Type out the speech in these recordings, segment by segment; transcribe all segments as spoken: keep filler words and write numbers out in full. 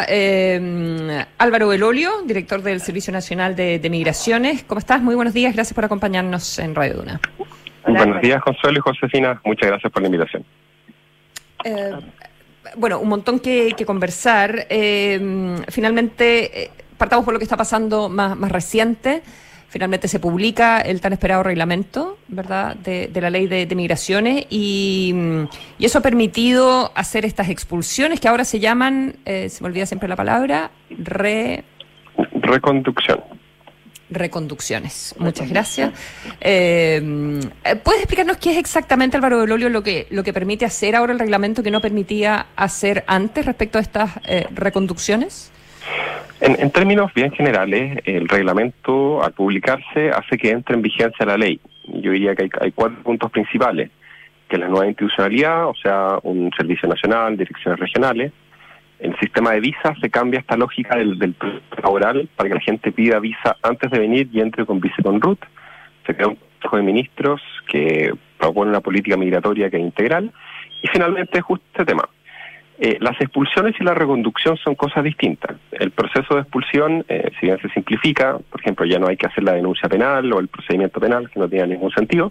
eh, Álvaro Belolio, director del Servicio Nacional de, de Migraciones. ¿Cómo estás? Muy buenos días, gracias por acompañarnos en Radio Duna. Hola, buenos días, Consuelo y Josefina, muchas gracias por la invitación. Eh, bueno, un montón que, que conversar. Eh, finalmente, eh, partamos por lo que está pasando más, más reciente. Finalmente se publica el tan esperado reglamento, ¿verdad?, de, de la ley de, de migraciones y, y eso ha permitido hacer estas expulsiones que ahora se llaman, eh, se me olvida siempre la palabra, re... Reconducción. Reconducciones. Muchas gracias. Eh, ¿Puedes explicarnos qué es exactamente, Álvaro Belolio, lo que, lo que permite hacer ahora el reglamento que no permitía hacer antes respecto a estas eh, reconducciones? En, en términos bien generales, el reglamento al publicarse hace que entre en vigencia la ley. Yo diría que hay, hay cuatro puntos principales, que es la nueva institucionalidad, o sea, un servicio nacional, direcciones regionales. El sistema de visa se cambia esta lógica del, del laboral para que la gente pida visa antes de venir y entre con visa y con R U T. Se crea un consejo de ministros que propone una política migratoria que es integral. Y finalmente, justo este tema. Eh, las expulsiones y la reconducción son cosas distintas. El proceso de expulsión, eh, si bien se simplifica, por ejemplo, ya no hay que hacer la denuncia penal o el procedimiento penal, que no tiene ningún sentido,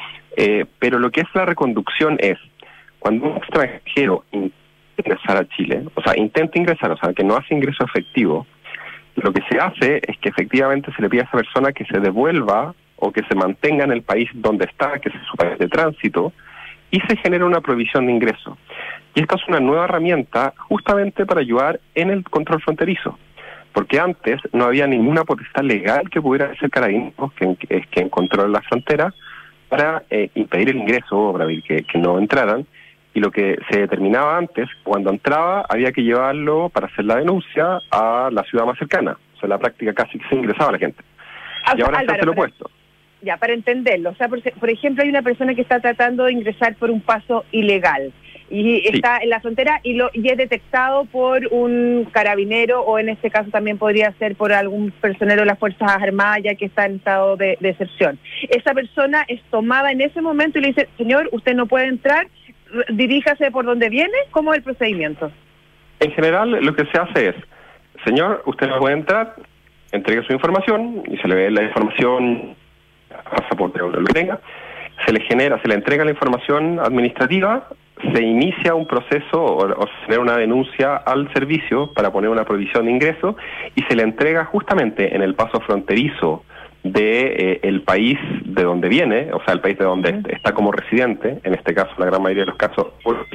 eh, pero lo que es la reconducción es cuando un extranjero intenta ingresar a Chile, o sea, intenta ingresar, o sea, que no hace ingreso efectivo, lo que se hace es que efectivamente se le pide a esa persona que se devuelva o que se mantenga en el país donde está, que es su país de tránsito, y se genera una provisión de ingreso. Y esta es una nueva herramienta justamente para ayudar en el control fronterizo, porque antes no había ninguna potestad legal que pudiera hacer Carabineros, que, que, que controla la frontera, para eh, impedir el ingreso o para que, que no entraran, y lo que se determinaba antes, cuando entraba había que llevarlo para hacer la denuncia a la ciudad más cercana, o sea, en la práctica casi que se ingresaba a la gente. Ah, y ahora Álvaro, se hace lo para, opuesto. Ya, para entenderlo, o sea, por, por ejemplo, hay una persona que está tratando de ingresar por un paso ilegal, y sí. está en la frontera y, lo, y es detectado por un carabinero o en este caso también podría ser por algún personero de las Fuerzas Armadas ya que está en estado de, de excepción. Esa persona es tomada en ese momento y le dice, señor, usted no puede entrar, diríjase por donde viene. ¿Cómo es el procedimiento? En general lo que se hace es, señor, usted no puede entrar, entregue su información y se le ve la información, pasaporte o lo que tenga, se le genera, se le entrega la información administrativa, se inicia un proceso o, o se genera una denuncia al servicio para poner una provisión de ingreso y se le entrega justamente en el paso fronterizo de eh, el país de donde viene, o sea, el país de donde uh-huh. está como residente, en este caso, la gran mayoría de los casos,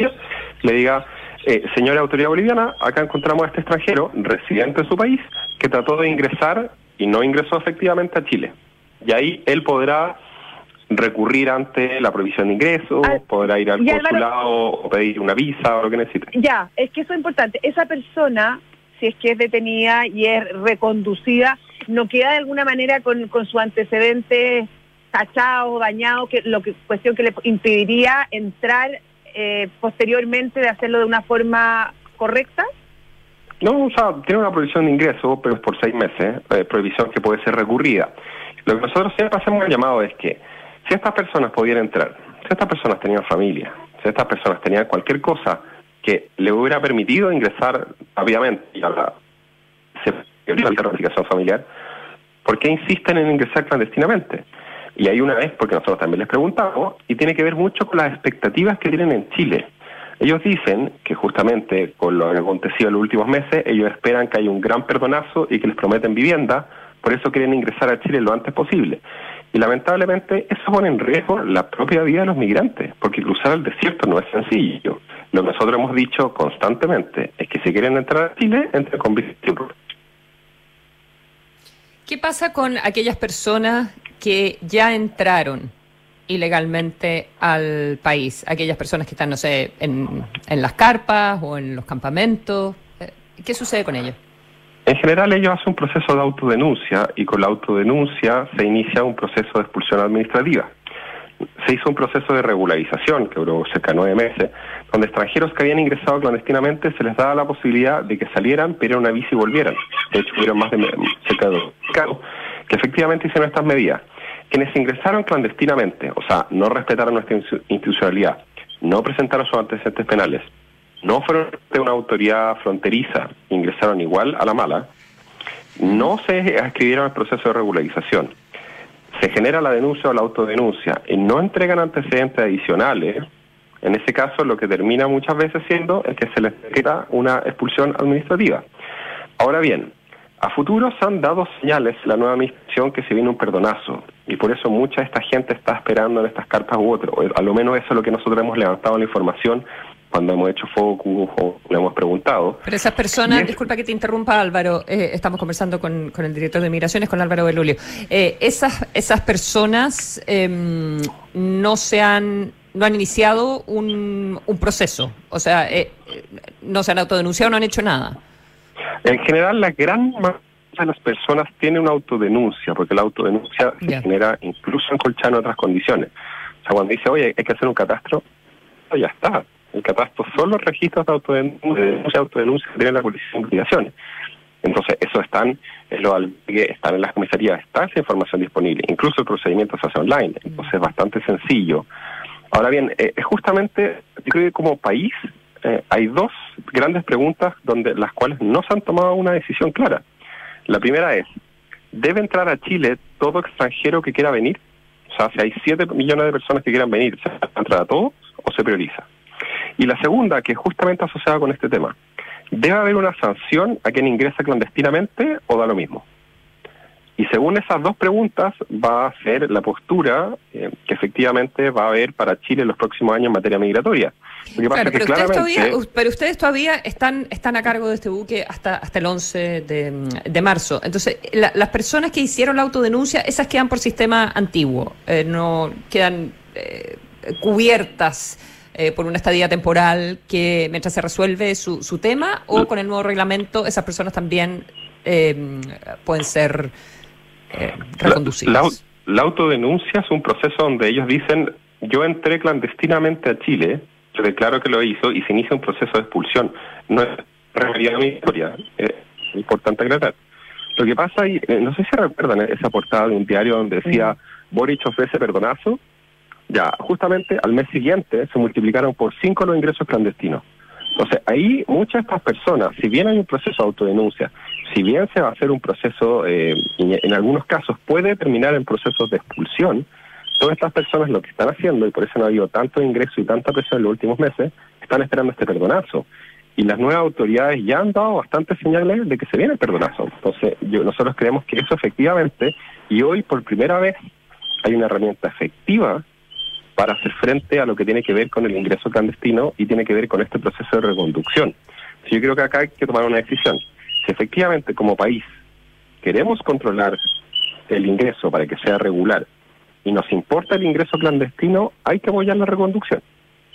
le diga, eh, señora autoridad boliviana, acá encontramos a este extranjero, residente de su país, que trató de ingresar y no ingresó efectivamente a Chile. Y ahí él podrá recurrir ante la provisión de ingreso, ah, podrá ir al consulado Álvaro, o pedir una visa o lo que necesite. Ya, es que eso es importante. Esa persona, si es que es detenida y es reconducida, no queda de alguna manera con, con su antecedente tachado, dañado, que lo que cuestión que le impediría entrar eh, posteriormente de hacerlo de una forma correcta. No, o sea, tiene una provisión de ingreso, pero es por seis meses, eh, prohibición que puede ser recurrida. Lo que nosotros siempre hacemos el llamado es que si estas personas pudieran entrar, si estas personas tenían familia, si estas personas tenían cualquier cosa que le hubiera permitido ingresar rápidamente y a la ratificación familiar, ¿por qué insisten en ingresar clandestinamente? Y hay una vez, porque nosotros también les preguntamos, y tiene que ver mucho con las expectativas que tienen en Chile. Ellos dicen que justamente con lo que ha acontecido en los últimos meses, ellos esperan que haya un gran perdonazo y que les prometen vivienda, por eso quieren ingresar a Chile lo antes posible. Y lamentablemente eso pone en riesgo la propia vida de los migrantes, porque cruzar el desierto no es sencillo. Lo que nosotros hemos dicho constantemente es que si quieren entrar a Chile, entren con visa. ¿Qué pasa con aquellas personas que ya entraron ilegalmente al país? Aquellas personas que están, no sé, en, en las carpas o en los campamentos. ¿Qué sucede con ellos? En general ellos hacen un proceso de autodenuncia y con la autodenuncia se inicia un proceso de expulsión administrativa. Se hizo un proceso de regularización que duró cerca de nueve meses, donde extranjeros que habían ingresado clandestinamente se les daba la posibilidad de que salieran, pidieran una visa y volvieran. De hecho, hubieron más de cerca de dos casos que efectivamente hicieron estas medidas. Quienes ingresaron clandestinamente, o sea, no respetaron nuestra institucionalidad, no presentaron sus antecedentes penales, no fueron de una autoridad fronteriza, ingresaron igual a la mala, no se escribieron el proceso de regularización, se genera la denuncia o la autodenuncia y no entregan antecedentes adicionales, en ese caso lo que termina muchas veces siendo es que se les decreta una expulsión administrativa. Ahora bien, a futuro se han dado señales la nueva administración que se viene un perdonazo, y por eso mucha de esta gente está esperando en estas cartas u otro, o a lo menos eso es lo que nosotros hemos levantado en la información cuando hemos hecho focus o le hemos preguntado. Pero esas personas, es, disculpa que te interrumpa Álvaro, eh, estamos conversando con, con el director de Migraciones, con Álvaro Belulio, eh, esas, esas personas eh, no se han... no han iniciado un, un proceso, o sea, eh, no se han autodenunciado, no han hecho nada. En general, la gran mayoría de las personas tiene una autodenuncia, porque la autodenuncia se yeah. genera incluso en colchado en otras condiciones. O sea, cuando dice, oye, hay que hacer un catastro, ya está. El catastro son los registros de autodenuncia, autodenuncia que tiene la Policía de Investigaciones. Entonces, eso están en los albergues, están en las comisarías, está esa información disponible. Incluso el procedimiento se hace online, entonces es bastante sencillo. Ahora bien, eh, justamente, yo creo que como país eh, hay dos grandes preguntas donde las cuales no se han tomado una decisión clara. La primera es, ¿debe entrar a Chile todo extranjero que quiera venir? O sea, si hay siete millones de personas que quieran venir, ¿se va a entrar a todos o se prioriza? Y la segunda, que es justamente asociada con este tema, ¿debe haber una sanción a quien ingresa clandestinamente o da lo mismo? Y según esas dos preguntas va a ser la postura eh, que efectivamente va a haber para Chile en los próximos años en materia migratoria. Lo que pasa claro, es que pero, claramente, ustedes todavía, pero ustedes todavía están están a cargo de este buque hasta hasta el once de marzo. Entonces, la, las personas que hicieron la autodenuncia, esas quedan por sistema antiguo, eh, no quedan eh, cubiertas eh, por una estadía temporal que mientras se resuelve su, su tema, o con el nuevo reglamento esas personas también eh, pueden ser eh, reconducidas. La, la autodenuncia es un proceso donde ellos dicen, yo entré clandestinamente a Chile, yo declaro que lo hizo y se inicia un proceso de expulsión. No es realidad mi historia, es importante aclarar. Lo que pasa, y eh, no sé si recuerdan esa portada de un diario donde decía, mm. Boric ofrece perdonazo. Ya, justamente al mes siguiente se multiplicaron por cinco los ingresos clandestinos. Entonces, ahí muchas de estas personas, si bien hay un proceso de autodenuncia, si bien se va a hacer un proceso, eh, en algunos casos puede terminar en procesos de expulsión, todas estas personas lo que están haciendo, y por eso no ha habido tanto ingreso y tanta presión en los últimos meses, están esperando este perdonazo. Y las nuevas autoridades ya han dado bastantes señales de que se viene el perdonazo. Entonces, yo, nosotros creemos que eso efectivamente, y hoy por primera vez hay una herramienta efectiva para hacer frente a lo que tiene que ver con el ingreso clandestino y tiene que ver con este proceso de reconducción. Yo creo que acá hay que tomar una decisión. Si efectivamente como país queremos controlar el ingreso para que sea regular y nos importa el ingreso clandestino, hay que apoyar la reconducción.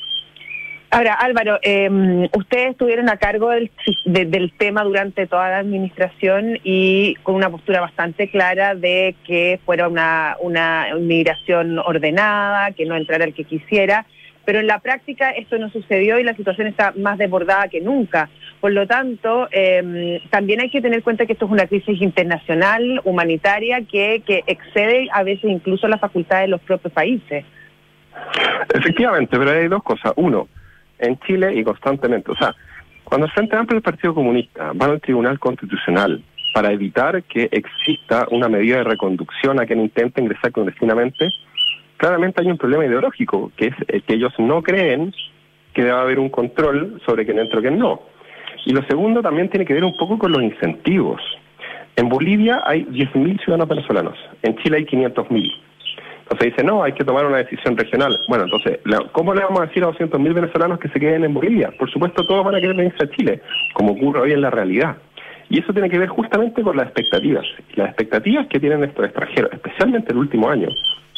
Ahora, Álvaro, eh, ustedes estuvieron a cargo del, de, del tema durante toda la administración y con una postura bastante clara de que fuera una, una inmigración ordenada, que no entrara el que quisiera, pero en la práctica esto no sucedió y la situación está más desbordada que nunca. Por lo tanto, eh, también hay que tener en cuenta que esto es una crisis internacional, humanitaria, que, que excede a veces incluso las facultades de los propios países. Efectivamente, pero hay dos cosas. Uno, en Chile y constantemente, o sea, cuando el Frente Amplio y el Partido Comunista van al Tribunal Constitucional para evitar que exista una medida de reconducción a quien intente ingresar clandestinamente, claramente hay un problema ideológico, que es eh, que ellos no creen que deba haber un control sobre quién entra o quién no. Y lo segundo también tiene que ver un poco con los incentivos. En Bolivia hay diez mil ciudadanos venezolanos, en Chile hay quinientos mil. Entonces dice, no, hay que tomar una decisión regional. Bueno, entonces, ¿cómo le vamos a decir a doscientos mil venezolanos que se queden en Bolivia? Por supuesto, todos van a querer venirse a Chile, como ocurre hoy en la realidad. Y eso tiene que ver justamente con las expectativas. Las expectativas que tienen estos extranjeros, especialmente el último año,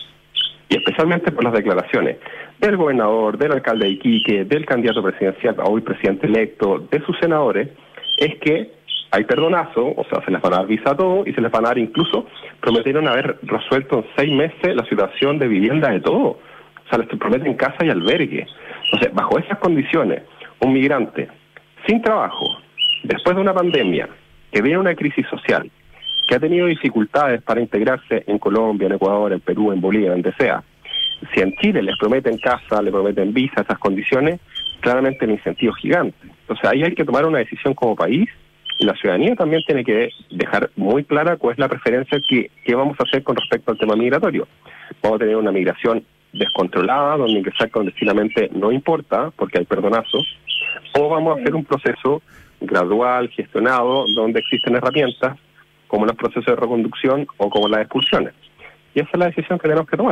y especialmente por las declaraciones del gobernador, del alcalde de Iquique, del candidato presidencial, hoy presidente electo, de sus senadores, es que hay perdonazo, o sea, se les van a dar visa a todo y se les van a dar incluso, prometieron haber resuelto en seis meses la situación de vivienda de todo. O sea, les prometen casa y albergue. Entonces, bajo esas condiciones, un migrante sin trabajo, después de una pandemia, que viene una crisis social, que ha tenido dificultades para integrarse en Colombia, en Ecuador, en Perú, en Bolivia, donde sea, si en Chile les prometen casa, les prometen visa, esas condiciones, claramente el incentivo es gigante. Entonces ahí hay que tomar una decisión como país, y la ciudadanía también tiene que dejar muy clara cuál es la preferencia que, que vamos a hacer con respecto al tema migratorio. Vamos a tener una migración descontrolada, donde ingresar clandestinamente no importa, porque hay perdonazos, o vamos a hacer un proceso gradual, gestionado, donde existen herramientas, como los procesos de reconducción o como las expulsiones. Y esa es la decisión que tenemos que tomar.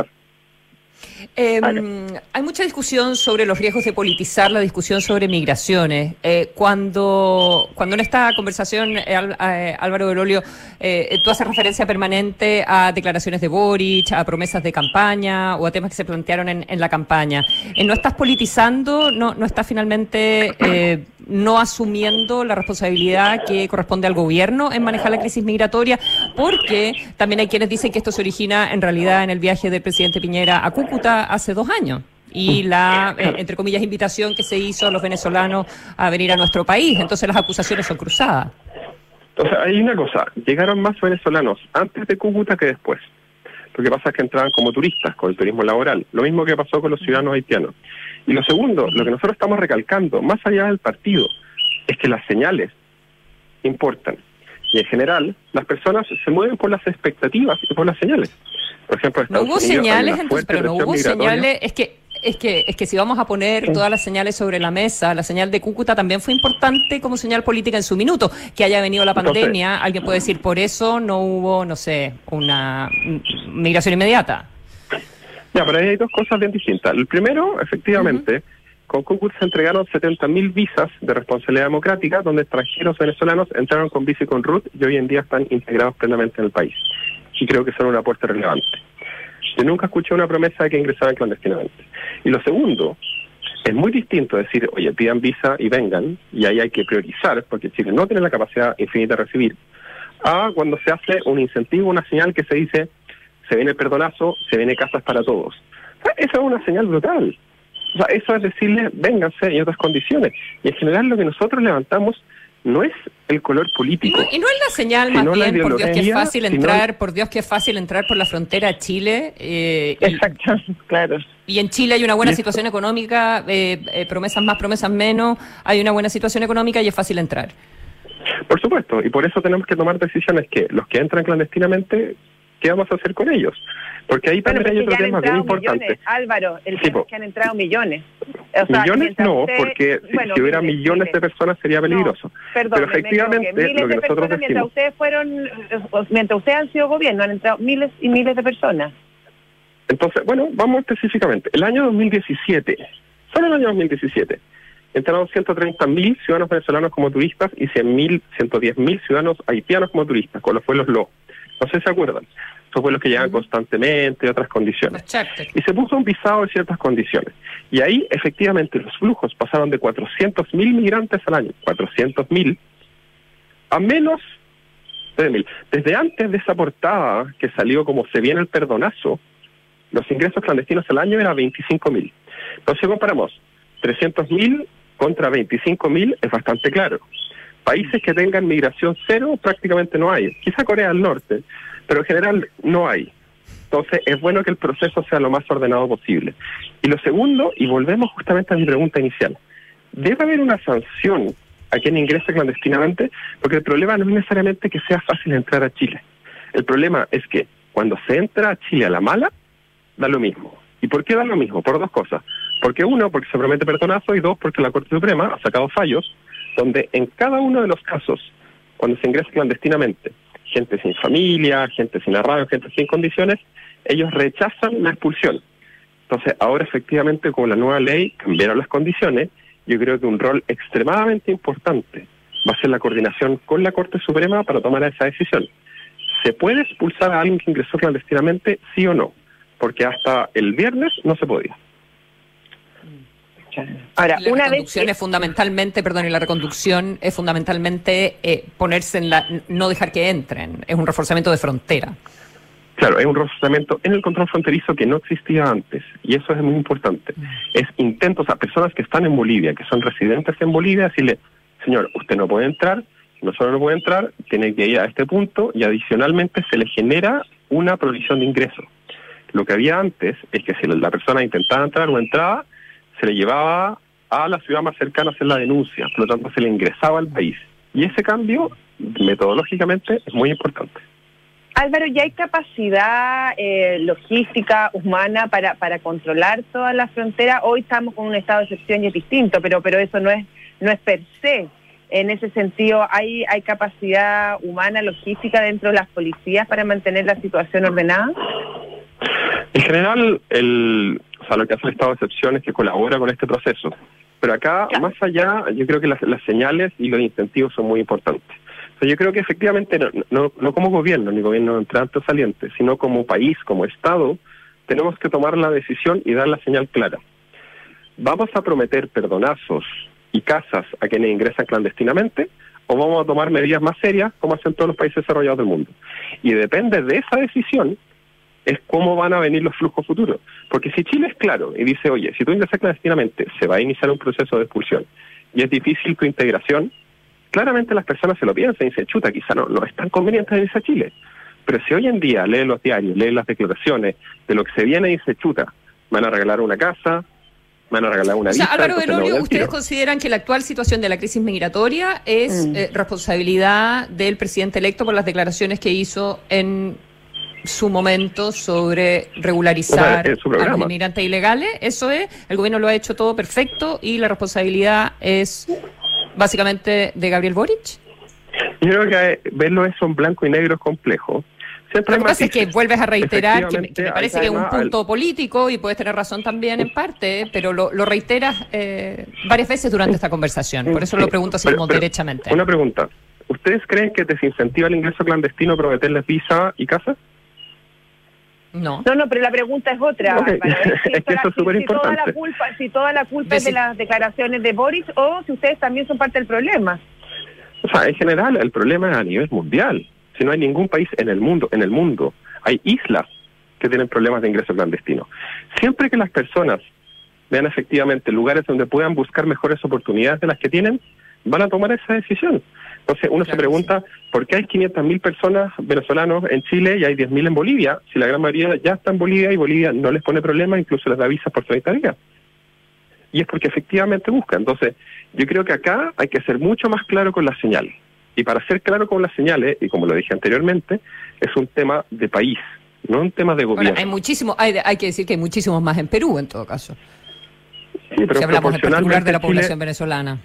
Eh, hay mucha discusión sobre los riesgos de politizar la discusión sobre migraciones. Eh, cuando, cuando en esta conversación, eh, eh, Álvaro del Olio, eh, tú haces referencia permanente a declaraciones de Boric, a promesas de campaña o a temas que se plantearon en, en la campaña. Eh, ¿No estás politizando? ¿No, no estás finalmente eh, no asumiendo la responsabilidad que corresponde al gobierno en manejar la crisis migratoria? Porque también hay quienes dicen que esto se origina en realidad en el viaje del presidente Piñera a Cúcuta hace dos años y la, eh, entre comillas, invitación que se hizo a los venezolanos a venir a nuestro país. Entonces las acusaciones son cruzadas. Entonces hay una cosa, llegaron más venezolanos antes de Cúcuta que después. Lo que pasa es que entraban como turistas, con el turismo laboral. Lo mismo que pasó con los ciudadanos haitianos. Y lo segundo, lo que nosotros estamos recalcando, más allá del partido, es que las señales importan. Y en general, las personas se mueven por las expectativas y por las señales. Por ejemplo, no hubo señales, entonces, pero no hubo señales. Es que es que es que si vamos a poner sí. todas las señales sobre la mesa, la señal de Cúcuta también fue importante como señal política en su minuto. Que haya venido la pandemia, entonces, alguien puede decir por eso no hubo, no sé, una migración inmediata. Ya, pero ahí hay dos cosas bien distintas. El primero, efectivamente, uh-huh. con Cúcuta se entregaron setenta mil visas de responsabilidad democrática, donde extranjeros venezolanos entraron con visa y con R U T y hoy en día están integrados plenamente en el país. Y creo que son un aporte relevante. Yo nunca escuché una promesa de que ingresaran clandestinamente. Y lo segundo, es muy distinto decir, oye, pidan visa y vengan, y ahí hay que priorizar, porque Chile no tiene la capacidad infinita de recibir, a cuando se hace un incentivo, una señal que se dice, se viene el perdonazo, se viene casas para todos. O sea, esa es una señal brutal. O sea, eso es decirle, vénganse en otras condiciones. Y en general lo que nosotros levantamos no es el color político. Y no, y no es la señal más bien, por Dios que es fácil entrar, no... por Dios que es fácil entrar por la frontera a Chile. Eh, Exacto, y, claro. Y en Chile hay una buena situación económica, eh, eh, promesas más, promesas menos, hay una buena situación económica y es fácil entrar. Por supuesto, y por eso tenemos que tomar decisiones que los que entran clandestinamente, ¿qué vamos a hacer con ellos? Porque ahí también bueno, hay otro tema bien importante. Millones, Álvaro, el sí, tema es que han entrado millones. O sea, millones no, usted, porque si, bueno, si hubiera miles, millones miles. de personas sería peligroso. No, perdón, pero efectivamente miles lo que de nosotros personas, decimos... Mientras ustedes fueron, mientras ustedes han sido gobierno, han entrado miles y miles de personas. Entonces, bueno, vamos específicamente. El año dos mil diecisiete, solo el año dos mil diecisiete, entraron ciento treinta mil ciudadanos venezolanos como turistas y cien mil, ciento diez mil ciudadanos haitianos como turistas, con los vuelos L O. No sé si se acuerdan. Esos vuelos que llegan uh-huh. constantemente y otras condiciones. Y se puso un visado en ciertas condiciones. Y ahí, efectivamente, los flujos pasaron de cuatrocientos mil migrantes al año, cuatrocientos mil, a menos de mil. Desde antes de esa portada que salió como se viene el perdonazo, los ingresos clandestinos al año eran veinticinco mil. Entonces, comparamos trescientos mil contra veinticinco mil, es bastante claro. Países que tengan migración cero prácticamente no hay. Quizá Corea del Norte, pero en general no hay. Entonces es bueno que el proceso sea lo más ordenado posible. Y lo segundo, y volvemos justamente a mi pregunta inicial, ¿debe haber una sanción a quien ingrese clandestinamente? Porque el problema no es necesariamente que sea fácil entrar a Chile. El problema es que cuando se entra a Chile a la mala, da lo mismo. ¿Y por qué da lo mismo? Por dos cosas. Porque uno, porque se promete perdonazo, y dos, porque la Corte Suprema ha sacado fallos donde en cada uno de los casos, cuando se ingresa clandestinamente, gente sin familia, gente sin arraigo, gente sin condiciones, ellos rechazan la expulsión. Entonces, ahora efectivamente, con la nueva ley, cambiaron las condiciones. Yo creo que un rol extremadamente importante va a ser la coordinación con la Corte Suprema para tomar esa decisión. ¿Se puede expulsar a alguien que ingresó clandestinamente, sí o no? Porque hasta el viernes no se podía. Ahora, la una reconducción vez... es fundamentalmente, perdón, y la reconducción es fundamentalmente eh, ponerse en la, no dejar que entren, es un reforzamiento de frontera. Claro, es un reforzamiento en el control fronterizo que no existía antes, y eso es muy importante. Mm. Es intentos a personas que están en Bolivia, que son residentes en Bolivia, decirle, señor, usted no puede entrar, no solo no puede entrar, tiene que ir a este punto, y adicionalmente se le genera una provisión de ingreso. Lo que había antes es que si la persona intentaba entrar o entraba, se le llevaba a la ciudad más cercana a hacer la denuncia, por lo tanto se le ingresaba al país. Y ese cambio, metodológicamente, es muy importante. Álvaro, ¿ya hay capacidad eh, logística, humana, para, para controlar toda la frontera? Hoy estamos con un estado de excepción y es distinto, pero, pero eso no es, no es per se. En ese sentido, ¿hay, ¿hay capacidad humana, logística dentro de las policías para mantener la situación ordenada? En general, el, o sea, lo que hace el estado de excepción es que colabora con este proceso. Pero acá, claro, más allá, yo creo que las, las señales y los incentivos son muy importantes. O sea, yo creo que efectivamente, no, no, no como gobierno, ni gobierno entrante o saliente, sino como país, como Estado, tenemos que tomar la decisión y dar la señal clara. ¿Vamos a prometer perdonazos y casas a quienes ingresan clandestinamente, o vamos a tomar medidas más serias, como hacen todos los países desarrollados del mundo? Y depende de esa decisión, es cómo van a venir los flujos futuros. Porque si Chile es claro y dice, oye, si tú ingresas clandestinamente, se va a iniciar un proceso de expulsión, y es difícil tu integración, claramente las personas se lo piensan y dicen, chuta, quizá no, no es tan conveniente venirse a Chile. Pero si hoy en día leen los diarios, leen las declaraciones de lo que se viene y dice, chuta, van a regalar una casa, van a regalar una visa. O sea, Álvaro Belolio, ¿ustedes tiro. consideran que la actual situación de la crisis migratoria es mm. eh, responsabilidad del presidente electo por las declaraciones que hizo en su momento sobre regularizar o sea, a los inmigrantes ilegales? Eso es, el gobierno lo ha hecho todo perfecto y la responsabilidad es básicamente de Gabriel Boric. Yo creo que verlo eso en blanco y negro es complejo. Siempre lo que pasa es que vuelves a reiterar que me, que me parece que es un punto político y puedes tener razón también en parte, pero lo, lo reiteras eh, varias veces durante esta conversación. Por eso sí, lo pregunto así pero, como pero, derechamente. Una pregunta. ¿Ustedes creen que desincentiva el ingreso clandestino prometerles visa y casa? No. No, no, pero la pregunta es otra. Okay. Para ver si, es que eso es súper si, importante. Toda la culpa, si toda la culpa es de las declaraciones de Boric o si ustedes también son parte del problema. O sea, en general el problema es a nivel mundial. Si no hay ningún país en el mundo, en el mundo, hay islas que tienen problemas de ingreso clandestino. Siempre que las personas vean efectivamente lugares donde puedan buscar mejores oportunidades de las que tienen, van a tomar esa decisión. Entonces uno claro, se pregunta, sí. ¿por qué hay quinientas mil personas venezolanos en Chile y hay diez mil en Bolivia? Si la gran mayoría ya está en Bolivia y Bolivia no les pone problema, incluso les da visas por treinta días. Y es porque efectivamente buscan. Entonces, yo creo que acá hay que ser mucho más claro con las señales. Y para ser claro con las señales, y como lo dije anteriormente, es un tema de país, no un tema de gobierno. Bueno, hay muchísimo, hay, hay que decir que hay muchísimos más en Perú, en todo caso. Sí, pero si hablamos en particular de la población Chile, venezolana.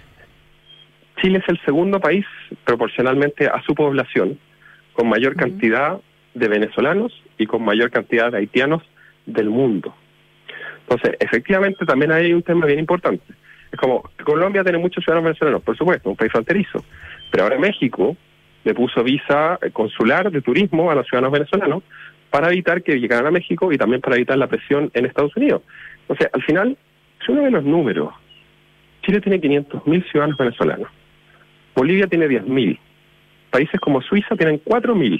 Chile es el segundo país, proporcionalmente a su población, con mayor uh-huh. cantidad de venezolanos y con mayor cantidad de haitianos del mundo. Entonces, efectivamente, también hay un tema bien importante. Es como, Colombia tiene muchos ciudadanos venezolanos, por supuesto, un país fronterizo. Pero ahora México le puso visa consular de turismo a los ciudadanos venezolanos para evitar que llegaran a México y también para evitar la presión en Estados Unidos. Entonces, al final, si uno ve los números, Chile tiene quinientos mil ciudadanos venezolanos. Bolivia tiene diez mil. Países como Suiza tienen cuatro mil.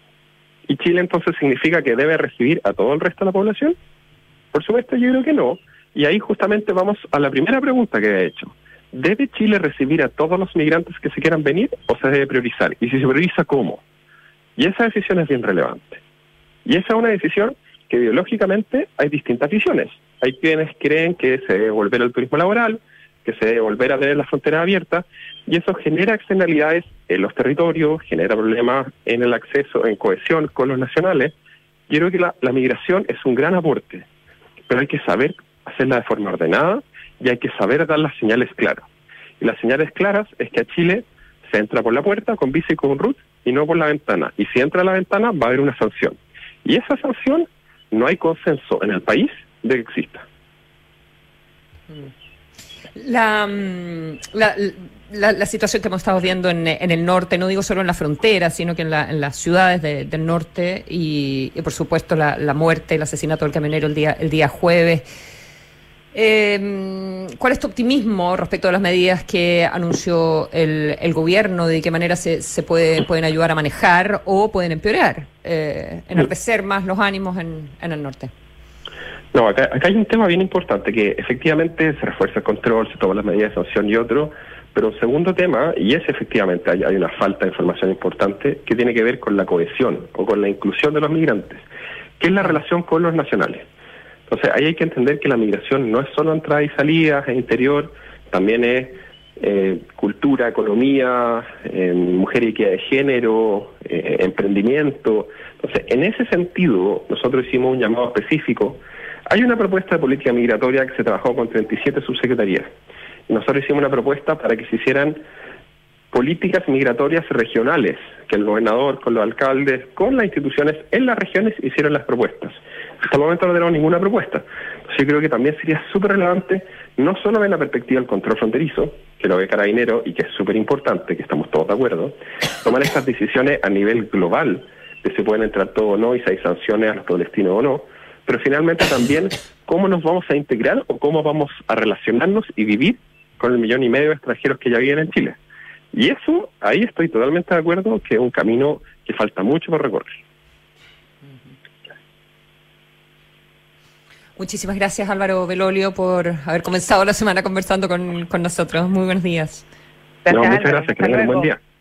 ¿Y Chile entonces significa que debe recibir a todo el resto de la población? Por supuesto, yo creo que no. Y ahí justamente vamos a la primera pregunta que he hecho. ¿Debe Chile recibir a todos los migrantes que se quieran venir o se debe priorizar? Y si se prioriza, ¿cómo? Y esa decisión es bien relevante. Y esa es una decisión que ideológicamente hay distintas visiones. Hay quienes creen que se debe volver al turismo laboral, que se debe volver a tener las fronteras abiertas, y eso genera externalidades en los territorios, genera problemas en el acceso, en cohesión con los nacionales. Yo creo que la, la migración es un gran aporte, pero hay que saber hacerla de forma ordenada y hay que saber dar las señales claras. Y las señales claras es que a Chile se entra por la puerta con visa y con R U T y no por la ventana. Y si entra a la ventana va a haber una sanción. Y esa sanción no hay consenso en el país de que exista. La, la, la, la situación que hemos estado viendo en, en el norte, no digo solo en la frontera, sino que en, la, en las ciudades de, del norte y, y por supuesto la, la muerte, el asesinato del camionero el día, el día jueves. Eh, ¿Cuál es tu optimismo respecto a las medidas que anunció el, el gobierno? ¿De qué manera se, se puede, pueden ayudar a manejar o pueden empeorar, eh, enardecer más los ánimos en, en el norte? No, acá, acá hay un tema bien importante, que efectivamente se refuerza el control, se toman las medidas de sanción y otro, pero un segundo tema, y es efectivamente, hay, hay una falta de información importante que tiene que ver con la cohesión o con la inclusión de los migrantes, que es la relación con los nacionales. Entonces, ahí hay que entender que la migración no es solo entrada y salida, es interior, también es eh, cultura, economía, eh, mujer y equidad de género, eh, emprendimiento. Entonces, en ese sentido, nosotros hicimos un llamado específico. Hay una propuesta de política migratoria que se trabajó con treinta y siete subsecretarías. Nosotros hicimos una propuesta para que se hicieran políticas migratorias regionales, que el gobernador, con los alcaldes, con las instituciones en las regiones hicieron las propuestas. Hasta el momento no tenemos ninguna propuesta. Entonces yo creo que también sería súper relevante, no solo ver la perspectiva del control fronterizo, que lo ve Carabinero y que es súper importante, que estamos todos de acuerdo, tomar estas decisiones a nivel global, de si pueden entrar todos o no y si hay sanciones a los palestinos o no, pero finalmente también cómo nos vamos a integrar o cómo vamos a relacionarnos y vivir con el millón y medio de extranjeros que ya viven en Chile. Y eso, ahí estoy totalmente de acuerdo, que es un camino que falta mucho por recorrer. Muchísimas gracias, Álvaro Belolio, por haber comenzado la semana conversando con, con nosotros. Muy buenos días. No, muchas gracias, que tengan un buen día.